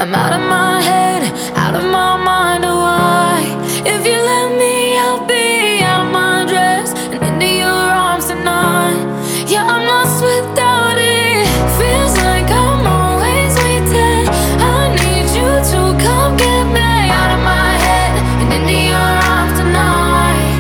I'm out of my head, out of my mind, oh why? If you let me, I'll be out of my dress and into your arms tonight. Yeah, I'm lost without it. Feels like I'm always waiting. I need you to come get me out of my head and into your arms tonight.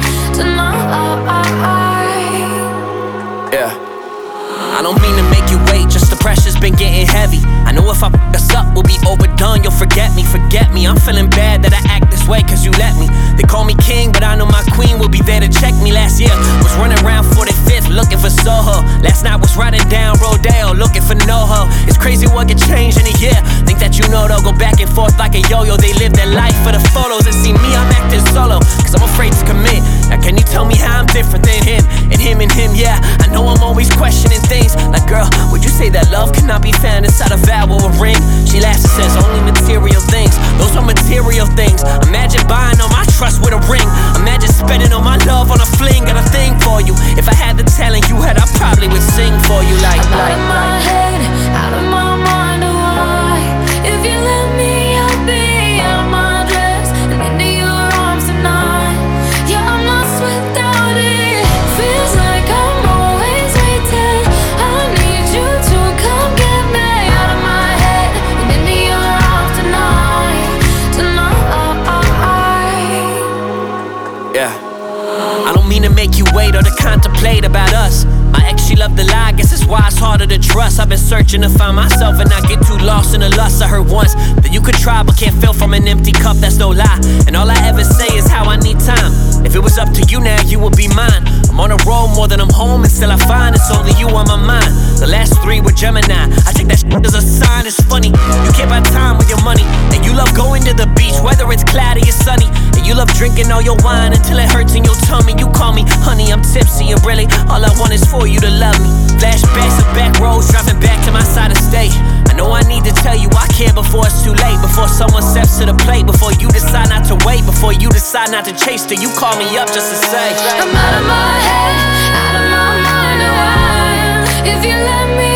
Yeah. I don't mean to make you wait, just the pressure's been getting heavy. I know if I f us up, we'll be overdone. You'll forget me. I'm feeling bad that I act this way, cause you let me. They call me king, but I know my queen will be there to check me. Last year, was running around 45th, looking for Soho. Last night was riding down Rodeo, looking for NoHo. It's crazy what can change in a year. Think that you know they'll go back and forth like a yo-yo. They live their life for the photos, and see me, I'm acting solo, cause I'm afraid to commit. Now can you tell me how I'm different than him? And him, yeah. I know I'm always questioning things. Like, girl, would you say that love cannot be found inside a vow or a ring? She laughs and says, only material things. Those are material things. Imagine buying all my trust with a ring. Imagine spending all my love on a fling. Got a thing for you. If I had the talent you had, I probably would sing for you like. I'm out of my head, out of my mind, oh why? If you let me, I'll be out of my dress and into your arms tonight. Yeah, I'm lost without it. Feels like I'm always waiting. I need you to come get me out of my head and into your arms tonight. Yeah. I don't mean to make you wait or to contemplate about us. My ex, she loved to lie, guess that's why it's harder to trust. I've been searching to find myself and not get too lost in the lust. I heard once that you could try but can't fill from an empty cup, that's no lie. And all I ever say is how I need time. If it was up to you now, you would be mine. I'm on a roll more than I'm home, and still I find it's only you on my mind. The last 3 were Gemini, I take that shit as a sign, it's funny. You can't buy time with your money, and you love going to the beach, whether it's cloudy or sunny. And you love drinking all your wine until it hurts in your tummy. You call me honey, I'm tipsy, and really all I want is for you to love me. Flashbacks of back roads, driving back to my side of state. I know I need to tell you I care before it's too late. Before someone steps to the plate, before you decide not to wait, before you decide not to chase till you call me up just to say I'm out of my head, out of my mind, oh why? If you let me,